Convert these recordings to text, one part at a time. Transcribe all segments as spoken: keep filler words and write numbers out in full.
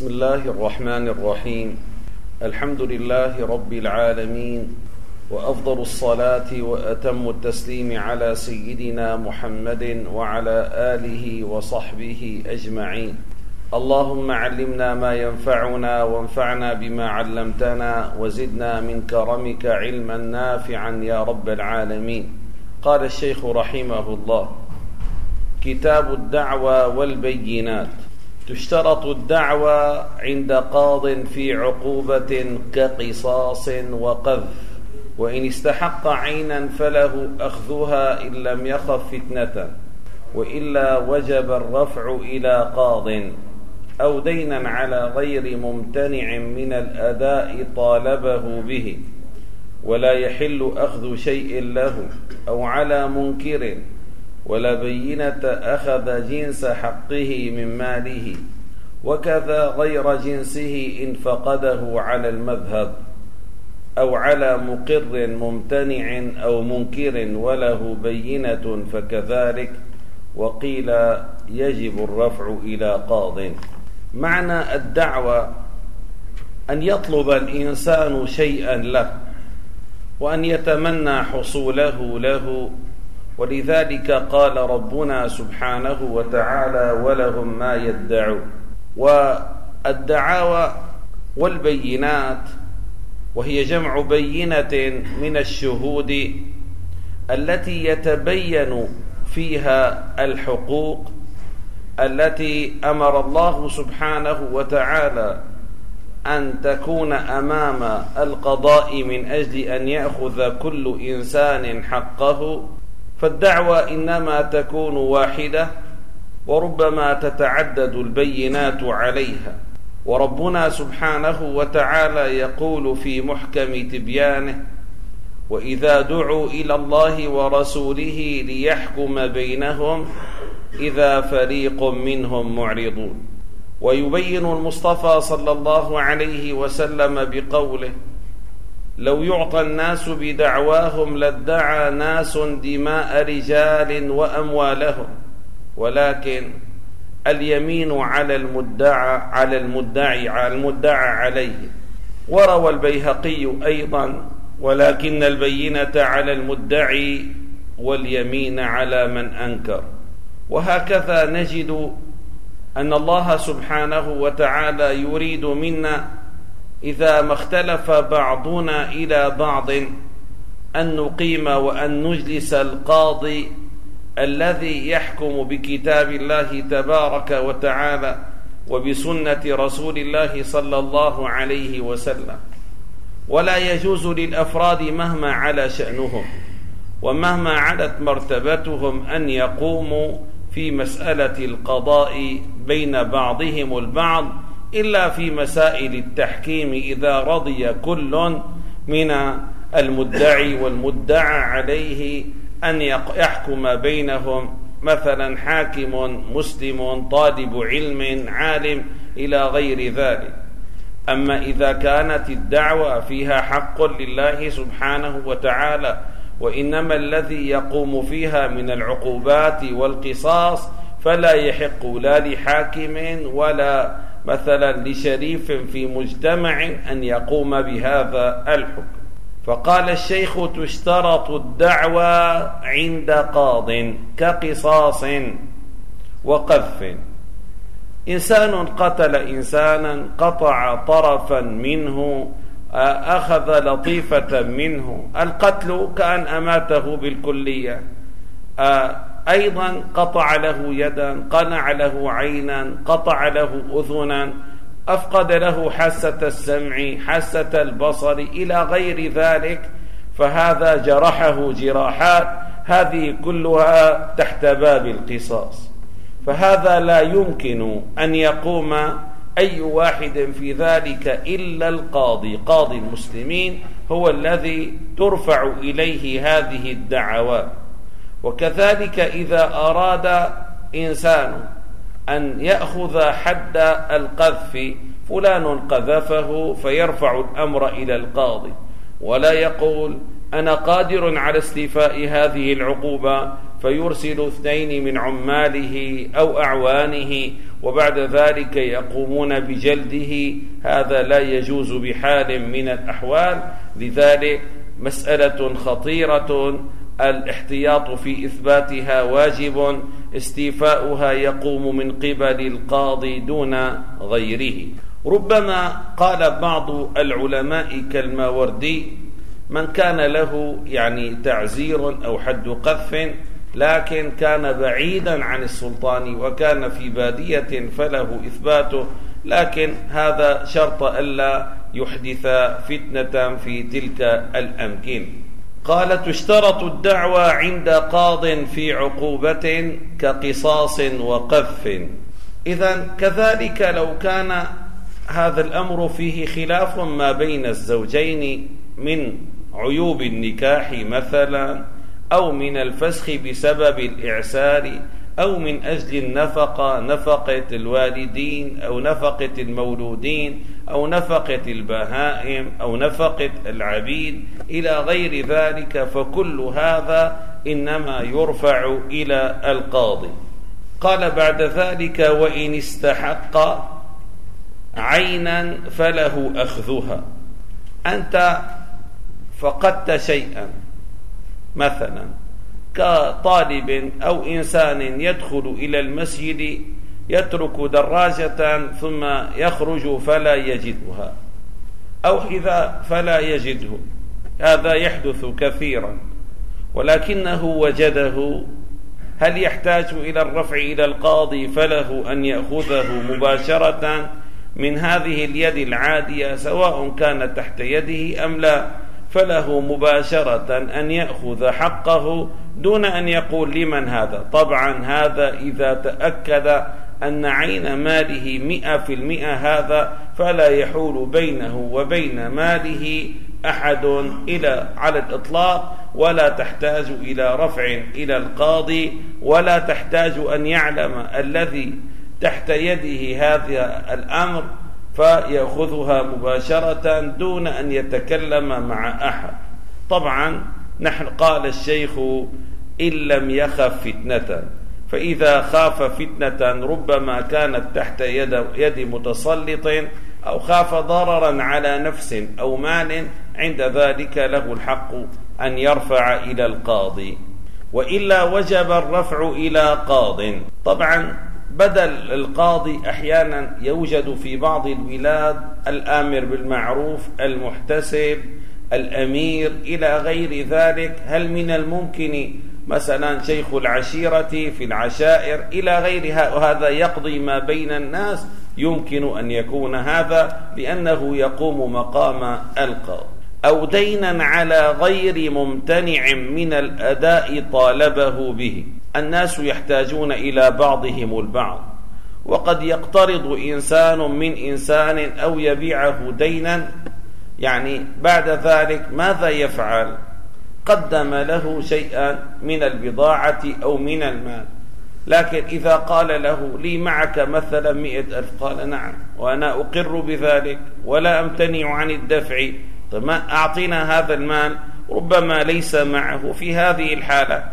بسم الله الرحمن الرحيم. الحمد لله رب العالمين، وأفضل الصلاة وأتم التسليم على سيدنا محمد وعلى آله وصحبه أجمعين. اللهم علمنا ما ينفعنا وانفعنا بما علمتنا وزدنا من كرمك علما نافعا يا رب العالمين. قال الشيخ رحمه الله: كتاب الدعوى والبينات. تشترط الدعوى عند قاض في عقوبة كقصاص وقذف، وإن استحق عينا فله أخذها إن لم يخف فتنة، وإلا وجب الرفع إلى قاض، أو دينا على غير ممتنع من الأداء طالبه به، ولا يحل أخذ شيء له، أو على منكر، ولا بينة أخذ جنس حقه من ماله، وكذا غير جنسه إن فقده على المذهب، أو على مقر ممتنع أو منكر وله بينة فكذلك، وقيل يجب الرفع إلى قاض. معنى الدعوة أن يطلب الإنسان شيئا له وأن يتمنى حصوله له، ولذلك قال ربنا سبحانه وتعالى: ولهم ما يدعون. والدعاوى والبينات وهي جمع بينة من الشهود التي يتبين فيها الحقوق التي أمر الله سبحانه وتعالى أن تكون أمام القضاء من أجل أن يأخذ كل إنسان حقه. فالدعوة إنما تكون واحدة، وربما تتعدد البينات عليها. وربنا سبحانه وتعالى يقول في محكم تبيانه: وإذا دعوا إلى الله ورسوله ليحكم بينهم إذا فريق منهم معرضون. ويبين المصطفى صلى الله عليه وسلم بقوله: لو يعطى الناس بدعواهم لادعى ناس دماء رجال وأموالهم، ولكن اليمين على المدعى على المدعي على المدعى عليه. وروى البيهقي أيضا: ولكن البينة على المدعي واليمين على من أنكر. وهكذا نجد أن الله سبحانه وتعالى يريد منا إذا ما اختلف بعضنا إلى بعض أن نقيم وأن نجلس القاضي الذي يحكم بكتاب الله تبارك وتعالى وبسنة رسول الله صلى الله عليه وسلم. ولا يجوز للأفراد مهما على شأنهم ومهما علت مرتبتهم أن يقوموا في مسألة القضاء بين بعضهم البعض إلا في مسائل التحكيم، إذا رضي كل من المدعي والمدعى عليه أن يحكم بينهم، مثلا حاكم مسلم طالب علم عالم إلى غير ذلك. أما إذا كانت الدعوة فيها حق لله سبحانه وتعالى، وإنما الذي يقوم فيها من العقوبات والقصاص، فلا يحق لا لحاكم ولا مثلا لشريف في مجتمع أن يقوم بهذا الحكم. فقال الشيخ: تشترط الدعوى عند قاض كقصاص وقذف. إنسان قتل إنسانا، قطع طرفا منه، أخذ لطيفة منه، القتل كأن أماته بالكلية. أيضا قطع له يدا، قنع له عينا، قطع له أذنا، أفقد له حاسة السمع، حاسة البصر، إلى غير ذلك، فهذا جرحه جراحات، هذه كلها تحت باب القصاص. فهذا لا يمكن أن يقوم أي واحد في ذلك إلا القاضي، قاضي المسلمين هو الذي ترفع إليه هذه الدعوات. وكذلك إذا أراد إنسان أن يأخذ حد القذف، فلان قذفه، فيرفع الأمر إلى القاضي، ولا يقول أنا قادر على استيفاء هذه العقوبة فيرسل اثنين من عماله أو أعوانه وبعد ذلك يقومون بجلده، هذا لا يجوز بحال من الأحوال. لذلك مسألة خطيرة، الاحتياط في إثباتها واجب، استيفاؤها يقوم من قبل القاضي دون غيره. ربما قال بعض العلماء كالماوردي: من كان له يعني تعزير أو حد قذف لكن كان بعيدا عن السلطان وكان في بادية فله إثباته، لكن هذا شرط ألا يحدث فتنة في تلك الأمكنة. قال: تشترط الدعوى عند قاض في عقوبة كقصاص وقذف. إذن كذلك لو كان هذا الأمر فيه خلاف ما بين الزوجين من عيوب النكاح مثلا، أو من الفسخ بسبب الإعسار، أو من أجل النفقة، نفقة الوالدين أو نفقة المولودين أو نفقة البهائم أو نفقة العبيد إلى غير ذلك، فكل هذا إنما يرفع إلى القاضي. قال بعد ذلك: وإن استحق عينا فله أخذها. أنت فقدت شيئا، مثلا كطالب أو إنسان يدخل إلى المسجد يترك دراجة ثم يخرج فلا يجدها، أو حذاء فلا يجده، هذا يحدث كثيرا، ولكنه وجده، هل يحتاج إلى الرفع إلى القاضي فله أن يأخذه مباشرة من هذه اليد العادية سواء كانت تحت يده أم لا؟ فله مباشرة أن يأخذ حقه دون أن يقول لمن هذا. طبعا هذا إذا تأكد أن عين ماله مئة في المئة هذا، فلا يحول بينه وبين ماله أحد إلى على الإطلاق، ولا تحتاج إلى رفع إلى القاضي، ولا تحتاج أن يعلم الذي تحت يده هذا الأمر فيأخذها مباشرة دون أن يتكلم مع أحد. طبعا نحن قال الشيخ: إن لم يخف فتنة، فإذا خاف فتنة ربما كانت تحت يد, يد متسلط أو خاف ضررا على نفس أو مال، عند ذلك له الحق أن يرفع إلى القاضي، وإلا وجب الرفع إلى قاض. طبعا بدل القاضي أحيانا يوجد في بعض البلاد الآمر بالمعروف، المحتسب، الأمير إلى غير ذلك. هل من الممكن مثلا شيخ العشيرة في العشائر إلى غيرها، وهذا يقضي ما بين الناس؟ يمكن أن يكون هذا لأنه يقوم مقام القاضي. أو دينا على غير ممتنع من الأداء طالبه به. الناس يحتاجون إلى بعضهم البعض، وقد يقترض إنسان من إنسان أو يبيعه دينا، يعني بعد ذلك ماذا يفعل؟ قدم له شيئا من البضاعة أو من المال، لكن إذا قال له: لي معك مثلا مئة ألف، قال: نعم وأنا أقر بذلك ولا أمتنع عن الدفع، طيب ما أعطينا هذا المال، ربما ليس معه. في هذه الحالة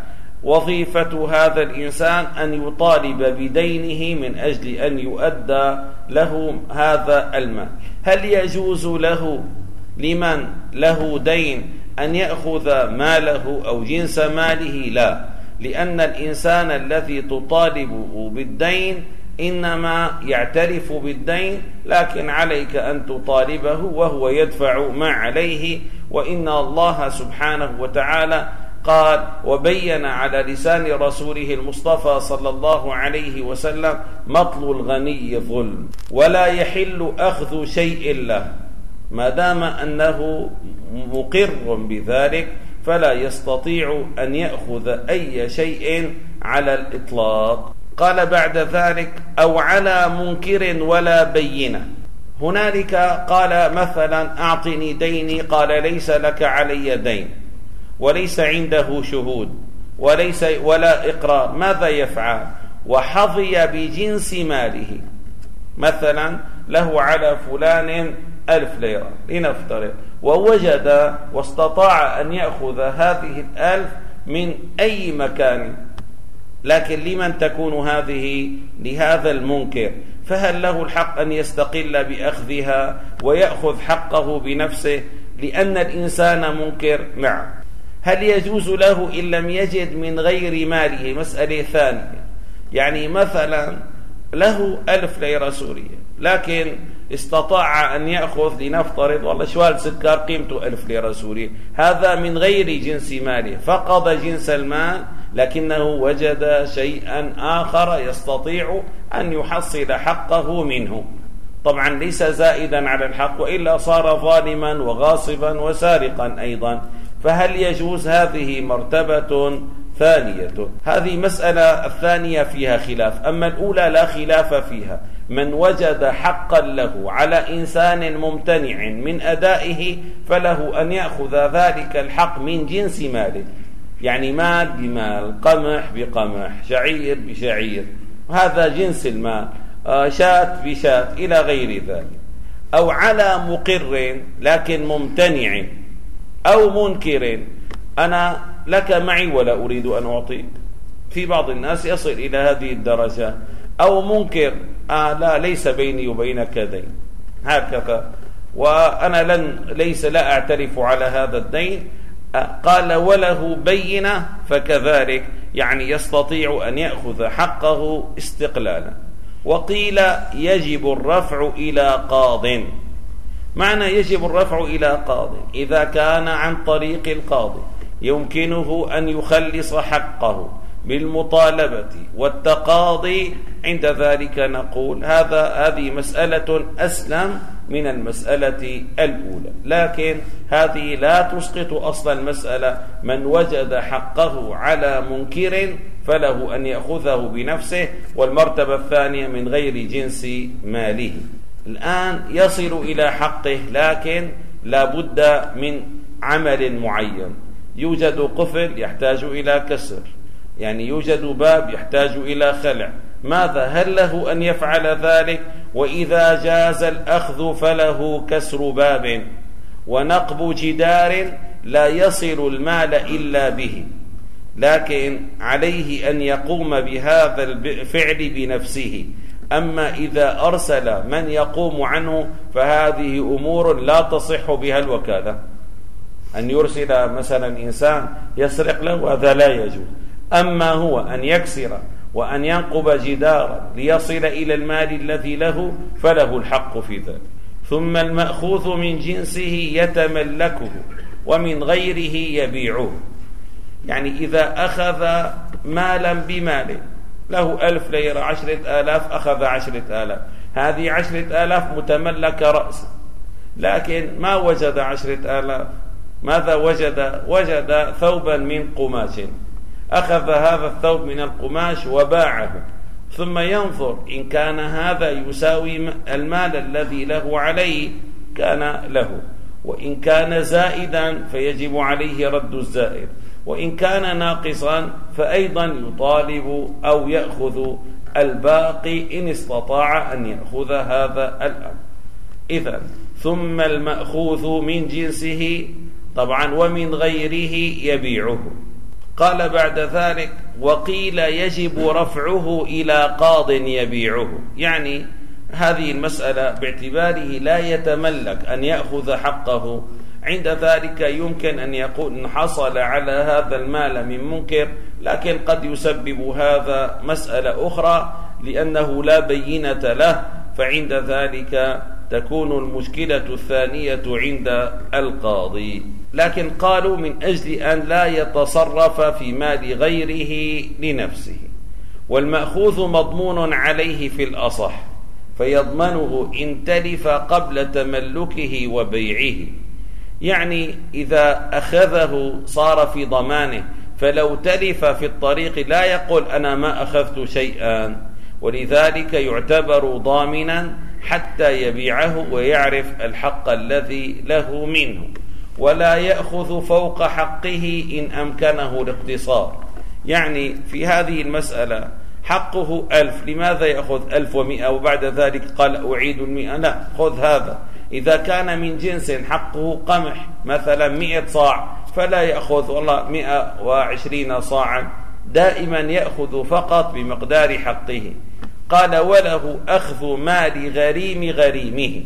وظيفة هذا الإنسان أن يطالب بدينه من أجل أن يؤدى له هذا المال. هل يجوز له لمن له دين أن يأخذ ماله أو جنس ماله؟ لا، لأن الإنسان الذي تطالبه بالدين إنما يعترف بالدين، لكن عليك أن تطالبه وهو يدفع ما عليه. وإن الله سبحانه وتعالى قال وبين على لسان رسوله المصطفى صلى الله عليه وسلم: مطل الغني ظلم، ولا يحل أخذ شيء له، ما دام أنه مقر بذلك فلا يستطيع أن يأخذ أي شيء على الإطلاق. قال بعد ذلك: أو على منكر ولا بينة. هنالك قال مثلا: أعطني ديني، قال: ليس لك علي دين، وليس عنده شهود وليس ولا إقرار، ماذا يفعل؟ وحظي بجنس ماله، مثلا له على فلان ألف ليرة لنفترض، ووجد واستطاع أن يأخذ هذه الألف من أي مكان، لكن لمن تكون هذه؟ لهذا المنكر، فهل له الحق أن يستقل بأخذها ويأخذ حقه بنفسه لأن الإنسان منكر؟ نعم. هل يجوز له إن لم يجد من غير ماله؟ مسألة ثانية. يعني مثلا له ألف ليرة سورية لكن استطاع أن يأخذ، لنفترض والله شوال سكر قيمته ألف ليرة سورية، هذا من غير جنس ماله، فقد جنس المال لكنه وجد شيئا آخر يستطيع أن يحصل حقه منه، طبعا ليس زائدا على الحق وإلا صار ظالما وغاصبا وسارقا أيضا، فهل يجوز؟ هذه مرتبة ثانية. هذه مسألة الثانية فيها خلاف، أما الأولى لا خلاف فيها. من وجد حقا له على إنسان ممتنع من أدائه فله أن يأخذ ذلك الحق من جنس ماله، يعني مال بمال، قمح بقمح، شعير بشعير، هذا جنس المال، شاة بشاة إلى غير ذلك. أو على مقر لكن ممتنع أو منكر، أنا لك معي ولا أريد أن أعطيك، في بعض الناس يصل إلى هذه الدرجة. أو منكر، آه لا ليس بيني وبينك دين هكذا، وأنا لن ليس لا أعترف على هذا الدين، آه قال وله بينة فكذلك، يعني يستطيع أن يأخذ حقه استقلالا. وقيل يجب الرفع إلى قاض. معنى يجب الرفع إلى قاض إذا كان عن طريق القاضي يمكنه أن يخلص حقه بالمطالبة والتقاضي، عند ذلك نقول هذا هذه مسألة أسلم من المسألة الأولى، لكن هذه لا تسقط أصل المسألة. من وجد حقه على منكر فله أن يأخذه بنفسه، والمرتبة الثانية من غير جنس ماله. الآن يصل إلى حقه لكن لا بد من عمل معين. يوجد قفل يحتاج إلى كسر، يعني يوجد باب يحتاج إلى خلع، ماذا؟ هل له أن يفعل ذلك؟ وإذا جاز الأخذ فله كسر باب ونقب جدار لا يصل المال إلا به، لكن عليه أن يقوم بهذا الفعل بنفسه. أما إذا أرسل من يقوم عنه فهذه أمور لا تصح بها الوكالة. أن يرسل مثلا إنسان يسرق له هذا لا يجوز، أما هو أن يكسر وأن ينقب جدارا ليصل إلى المال الذي له فله الحق في ذلك. ثم المأخوذ من جنسه يتملكه ومن غيره يبيعه، يعني إذا أخذ مالا بمال له ألف ليرة عشرة آلاف، أخذ عشرة آلاف، هذه عشرة آلاف متملك رأسا، لكن ما وجد عشرة آلاف، ماذا وجد؟ وجد ثوبا من قماش، أخذ هذا الثوب من القماش وباعه، ثم ينظر إن كان هذا يساوي المال الذي له عليه كان له، وإن كان زائدا فيجب عليه رد الزائد، وإن كان ناقصا فأيضا يطالب أو يأخذ الباقي إن استطاع أن يأخذ هذا الأمر. إذن ثم المأخوذ من جنسه طبعا ومن غيره يبيعه. قال بعد ذلك وقيل يجب رفعه إلى قاض يبيعه، يعني هذه المسألة باعتباره لا يتملك أن يأخذ حقه، عند ذلك يمكن أن يقول إن حصل على هذا المال من منكر، لكن قد يسبب هذا مسألة أخرى لأنه لا بينة له، فعند ذلك تكون المشكلة الثانية عند القاضي. لكن قالوا من أجل أن لا يتصرف في مال غيره لنفسه، والمأخوذ مضمون عليه في الأصح، فيضمنه إن تلف قبل تملكه وبيعه، يعني إذا أخذه صار في ضمانه، فلو تلف في الطريق لا يقول أنا ما أخذت شيئا، ولذلك يعتبر ضامنا حتى يبيعه ويعرف الحق الذي له منه، ولا يأخذ فوق حقه إن أمكنه الاقتصار. يعني في هذه المسألة حقه ألف، لماذا يأخذ ألف ومئة وبعد ذلك قال أعيد المئة؟ لا، خذ هذا. إذا كان من جنس حقه قمح مثلا مئة صاع فلا يأخذ والله مئة وعشرين صاعا، دائما يأخذ فقط بمقدار حقه. قال وله أخذ مال غريم غريمه،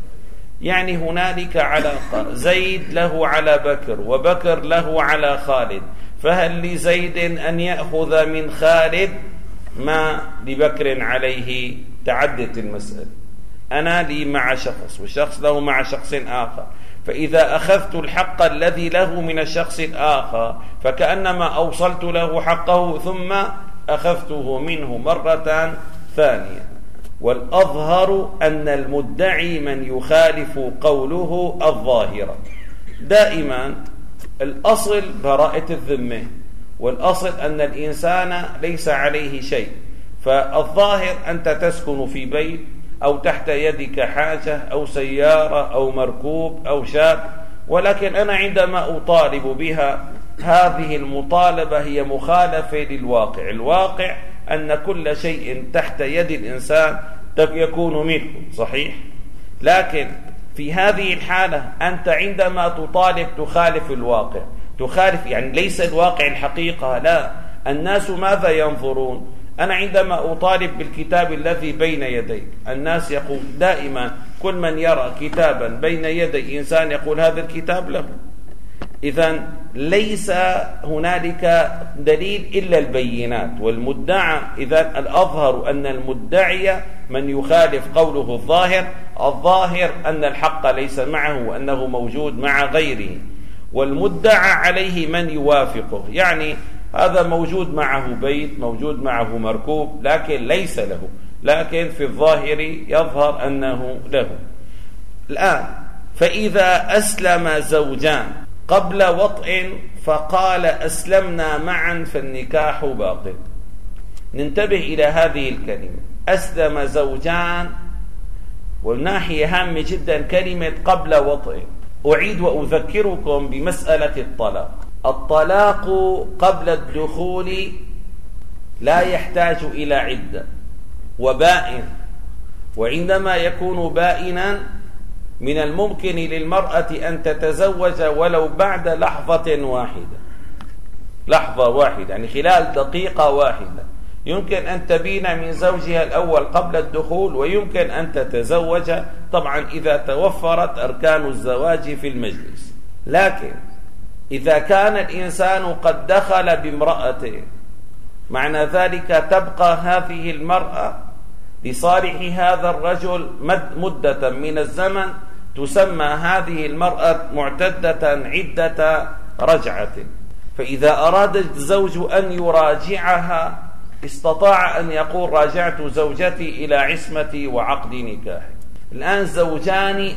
يعني هنالك علاقة، زيد له على بكر وبكر له على خالد، فهل لزيد أن يأخذ من خالد ما لبكر عليه؟ تعدت المسألة، أنا لي مع شخص والشخص له مع شخص آخر، فإذا أخذت الحق الذي له من الشخص الآخر فكأنما أوصلت له حقه ثم أخذته منه مرة ثانية. والأظهر أن المدعي من يخالف قوله الظاهرة. دائما الأصل براءة الذمة، والأصل أن الإنسان ليس عليه شيء، فالظاهر أنت تسكن في بيت أو تحت يدك حاجة أو سيارة أو مركوب أو شاب، ولكن أنا عندما أطالب بها هذه المطالبة هي مخالفة للواقع. الواقع أن كل شيء تحت يد الإنسان يكون ملكه، صحيح؟ لكن في هذه الحالة أنت عندما تطالب تخالف الواقع، تخالف يعني ليس الواقع الحقيقة، لا، الناس ماذا ينظرون؟ أنا عندما أطالب بالكتاب الذي بين يديك، الناس يقول دائما كل من يرى كتابا بين يدي إنسان يقول هذا الكتاب له. إذن ليس هنالك دليل إلا البينات والمدعى. إذن الأظهر أن المدعي من يخالف قوله الظاهر، الظاهر أن الحق ليس معه وأنه موجود مع غيره، والمدعى عليه من يوافقه، يعني هذا موجود معه بيت، موجود معه مركوب، لكن ليس له، لكن في الظاهر يظهر أنه له. الآن فإذا أسلم زوجان قبل وطئ فقال أسلمنا معا فالنكاح باطل. ننتبه إلى هذه الكلمة، أسلم زوجان، والناحية هامة جدا كلمة قبل وطئ. أعيد وأذكركم بمسألة الطلاق. الطلاق قبل الدخول لا يحتاج إلى عدة وبائن، وعندما يكون بائنا من الممكن للمرأة أن تتزوج ولو بعد لحظة واحدة، لحظة واحدة يعني خلال دقيقة واحدة يمكن أن تبين من زوجها الأول قبل الدخول، ويمكن أن تتزوج طبعا إذا توفرت أركان الزواج في المجلس. لكن إذا كان الإنسان قد دخل بامرأته، معنى ذلك تبقى هذه المرأة لصالح هذا الرجل مدة من الزمن، تسمى هذه المرأة معتدة عدة رجعة. فإذا أراد الزوج أن يراجعها استطاع أن يقول راجعت زوجتي إلى عصمتي وعقد نكاحي. الآن زوجان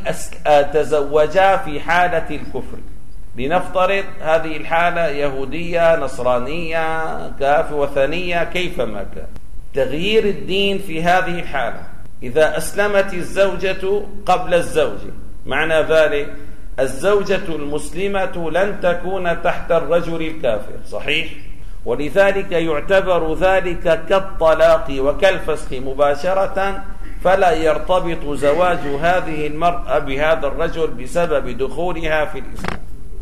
تزوجا في حالة الكفر، لنفترض هذه الحالة يهودية نصرانية كاف وثنية كيفما كان، تغيير الدين في هذه الحالة. إذا أسلمت الزوجة قبل الزوج، معنى ذلك الزوجة المسلمة لن تكون تحت الرجل الكافر، صحيح؟ ولذلك يعتبر ذلك كالطلاق وكالفسخ مباشرة، فلا يرتبط زواج هذه المرأة بهذا الرجل بسبب دخولها في الإسلام.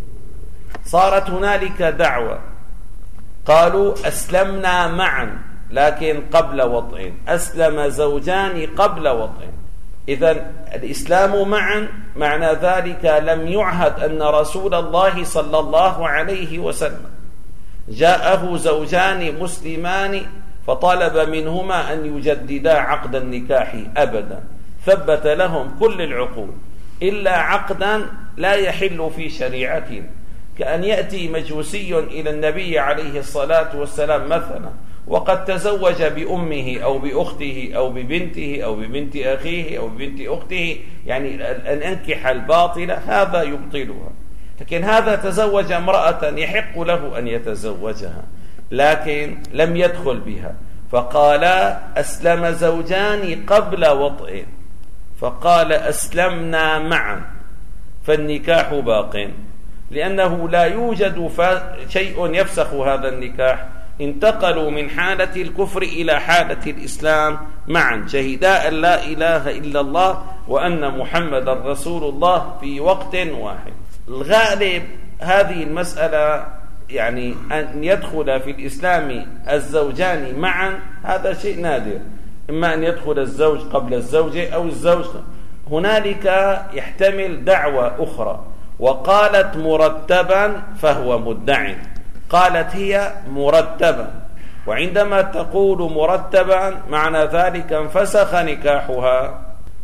صارت هنالك دعوة، قالوا أسلمنا معا لكن قبل وطئ، أسلم زوجان قبل وطئ. إذن الإسلام معا معنى ذلك لم يعهد أن رسول الله صلى الله عليه وسلم جاءه زوجان مسلمان فطلب منهما أن يجددا عقد النكاح أبدا، ثبت لهم كل العقود إلا عقدا لا يحل في شريعتنا، كأن يأتي مجوسي إلى النبي عليه الصلاة والسلام مثلا وقد تزوج بأمه أو بأخته أو ببنته أو ببنت أخيه أو ببنت أخته، يعني أن أنكح الباطلة هذا يبطلها. لكن هذا تزوج امرأة يحق له أن يتزوجها لكن لم يدخل بها، فقال أسلم زوجان قبل وطئ، فقال أسلمنا معا فالنكاح باق، لأنه لا يوجد شيء يفسخ هذا النكاح. انتقلوا من حالة الكفر إلى حالة الإسلام معا، شهداء لا إله إلا الله وأن محمد رسول الله في وقت واحد. الغالب هذه المسألة يعني أن يدخل في الإسلام الزوجان معا هذا شيء نادر، إما أن يدخل الزوج قبل الزوجة أو الزوج. هنالك يحتمل دعوة أخرى، وقالت مرتبا فهو مدع، قالت هي مرتبا، وعندما تقول مرتبا معنى ذلك انفسخ نكاحها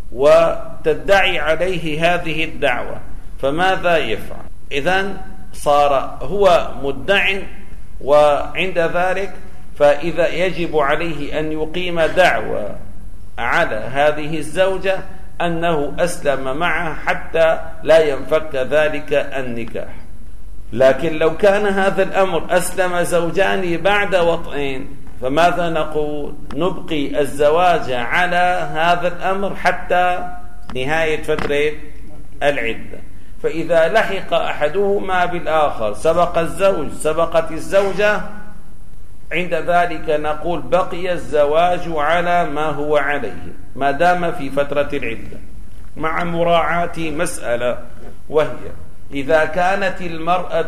وتدعي عليه هذه الدعوة، فماذا يفعل؟ إذن صار هو مدع، وعند ذلك فإذا يجب عليه أن يقيم دعوة على هذه الزوجة أنه أسلم معها حتى لا ينفك ذلك النكاح. لكن لو كان هذا الأمر أسلم زوجان بعد وطئين فماذا نقول؟ نبقي الزواج على هذا الأمر حتى نهاية فترة العدة. فإذا لحق أحدهما بالآخر، سبق الزوج سبقت الزوجة، عند ذلك نقول بقي الزواج على ما هو عليه ما دام في فترة العدة، مع مراعاة مسألة، وهي إذا كانت المرأة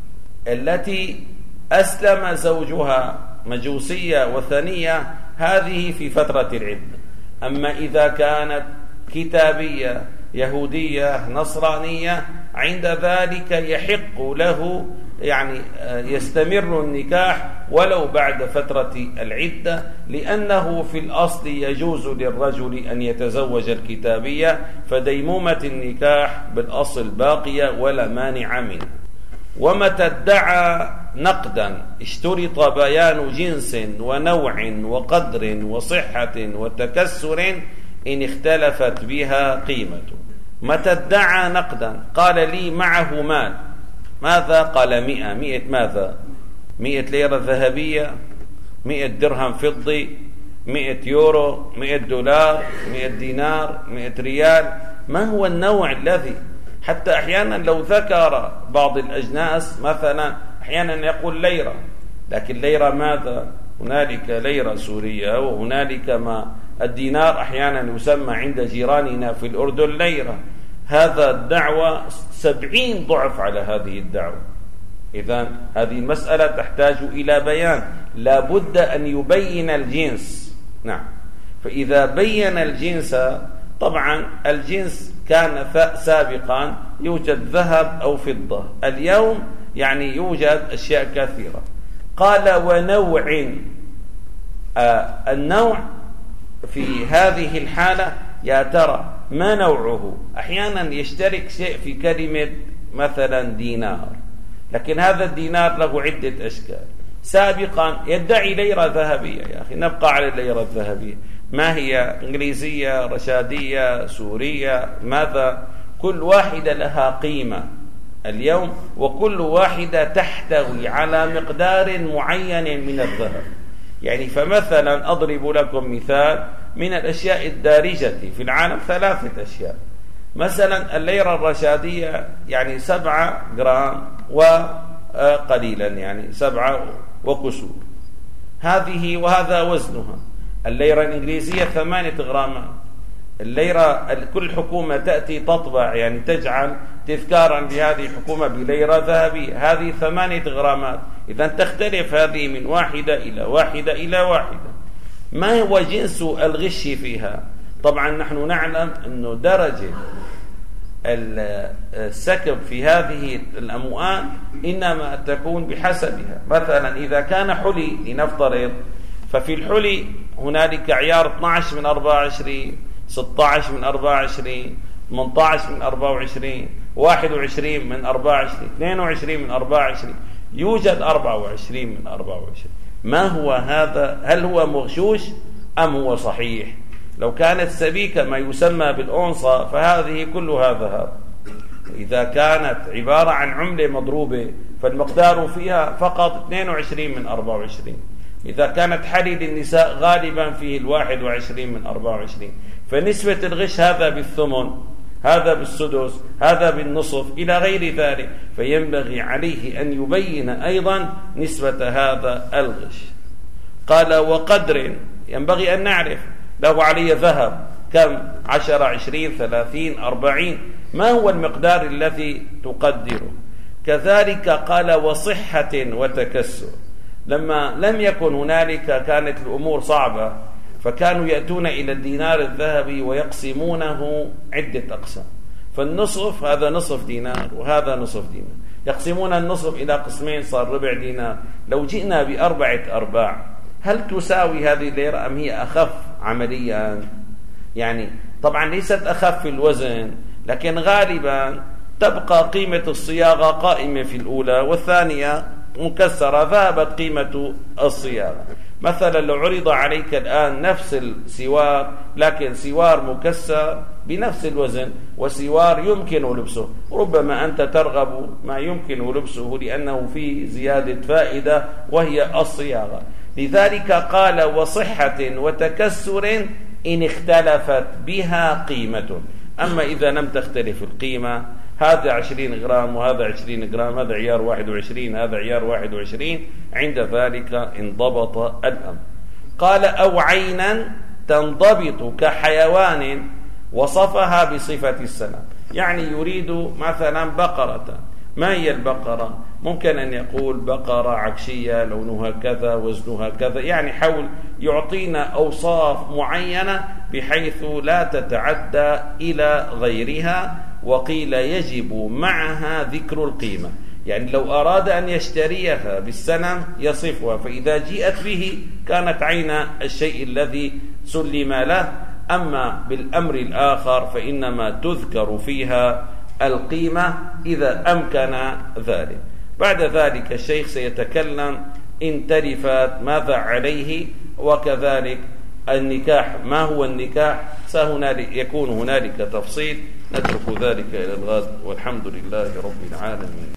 التي أسلم زوجها مجوسية وثنية هذه في فترة العدة، أما إذا كانت كتابية يهودية نصرانية عند ذلك يحق له يعني يستمر النكاح ولو بعد فترة العدة، لأنه في الأصل يجوز للرجل أن يتزوج الكتابية، فديمومة النكاح بالأصل باقية ولا مانع منه. ومتى ادعى نقدا اشترط بيان جنس ونوع وقدر وصحة وتكسر إن اختلفت بها قيمته. متى ادعى نقدا قال لي معه مال، ماذا؟ قال مئة مئة ماذا؟ مئة ليرة ذهبية، مئة درهم فضي، مئة يورو، مئة دولار، مئة دينار، مئة ريال. ما هو النوع الذي حتى أحيانا لو ذكر بعض الأجناس مثلا أحيانا يقول ليرة، لكن ليرة ماذا؟ هنالك ليرة سورية، وهنالك ما الدينار أحيانا يسمى عند جيراننا في الأردن ليرة. هذا الدعوة سبعين ضعف على هذه الدعوة. إذن هذه المسألة تحتاج إلى بيان، لا بد أن يبين الجنس. نعم، فإذا بين الجنس، طبعا الجنس كان سابقا يوجد ذهب أو فضة، اليوم يعني يوجد أشياء كثيرة. قال ونوع، آه النوع في هذه الحالة يا ترى ما نوعه؟ أحيانا يشترك شيء في كلمة مثلا دينار، لكن هذا الدينار له عدة أشكال. سابقا يدعي ليرة ذهبية، يا أخي نبقى على الليرة الذهبية، ما هي؟ إنجليزية، رشادية، سورية، ماذا؟ كل واحدة لها قيمة اليوم، وكل واحدة تحتوي على مقدار معين من الذهب. يعني فمثلا أضرب لكم مثال من الأشياء الدارجة في العالم، ثلاثة أشياء. مثلا الليرة الرشادية يعني سبعة جرام وقليلا، يعني سبعة وكسور، هذه وهذا وزنها. الليرة الإنجليزية ثمانية غرامات. الليرة كل حكومة تأتي تطبع يعني تجعل تذكارا لهذه الحكومة بليرة ذهبية، هذه ثمانية غرامات. إذا تختلف هذه من واحدة إلى واحدة إلى واحدة. ما هو جنس الغش فيها؟ طبعا نحن نعلم أنه درجة السكب في هذه الأموال إنما تكون بحسبها. مثلا إذا كان حلي لنفترض، ففي الحلي هنالك عيار اثني عشر من أربعة وعشرين، ستة عشر من أربعة وعشرين، ثمانية عشر من أربعة وعشرين، واحد وعشرين من أربعة وعشرين، اثنين وعشرين من أربعة وعشرين، يوجد أربعة وعشرين من أربعة وعشرين. ما هو هذا؟ هل هو مغشوش أم هو صحيح؟ لو كانت سبيكة ما يسمى بالأونصة فهذه كلها ذهب. إذا كانت عبارة عن عملة مضروبة فالمقدار فيها فقط اثنين وعشرين من أربعة وعشرين. إذا كانت حلي للنساء غالبا فيه الواحد وعشرين من أربعة وعشرين. فنسبة الغش هذا بالثمن، هذا بالسدس، هذا بالنصف إلى غير ذلك. فينبغي عليه أن يبين أيضا نسبة هذا الغش. قال وقدر، ينبغي أن نعرف له علي ذهب كم؟ عشرة، عشرين، ثلاثين، أربعين. ما هو المقدار الذي تقدره؟ كذلك قال وصحة وتكسر. لما لم يكن هنالك كانت الأمور صعبة، فكانوا يأتون إلى الدينار الذهبي ويقسمونه عدة أقسام، فالنصف هذا نصف دينار وهذا نصف دينار، يقسمون النصف إلى قسمين صار ربع دينار. لو جئنا بأربعة أرباع هل تساوي هذه الليرة أم هي أخف عمليا؟ يعني طبعا ليست أخف في الوزن، لكن غالبا تبقى قيمة الصياغة قائمة في الأولى، والثانية مكسرة ذهبت قيمة الصياغة. مثلا لو عرض عليك الآن نفس السوار، لكن سوار مكسر بنفس الوزن وسوار يمكن لبسه، ربما أنت ترغب ما يمكن لبسه لأنه فيه زيادة فائدة وهي الصياغة. لذلك قال وصحة وتكسر إن اختلفت بها قيمة. أما إذا لم تختلف القيمة، هذا عشرين غرام وهذا عشرين غرام، هذا عيار واحد وعشرين هذا عيار واحد وعشرين، عند ذلك انضبط الأمر. قال أو عينا تنضبط كحيوان وصفها بصفة السنة، يعني يريد مثلا بقرة. ما هي البقرة؟ ممكن أن يقول بقرة عكشية لونها كذا وزنها كذا، يعني حول يعطينا أوصاف معينة بحيث لا تتعدى إلى غيرها. وقيل يجب معها ذكر القيمة، يعني لو أراد أن يشتريها بالسنة يصفها، فإذا جيءت به كانت عين الشيء الذي سلم له. أما بالأمر الآخر فإنما تذكر فيها القيمة إذا أمكن ذلك. بعد ذلك الشيخ سيتكلم إن تلفت ماذا عليه، وكذلك النكاح ما هو النكاح، سيكون هنالك تفصيل. نترك ذلك إلى الغد، والحمد لله رب العالمين.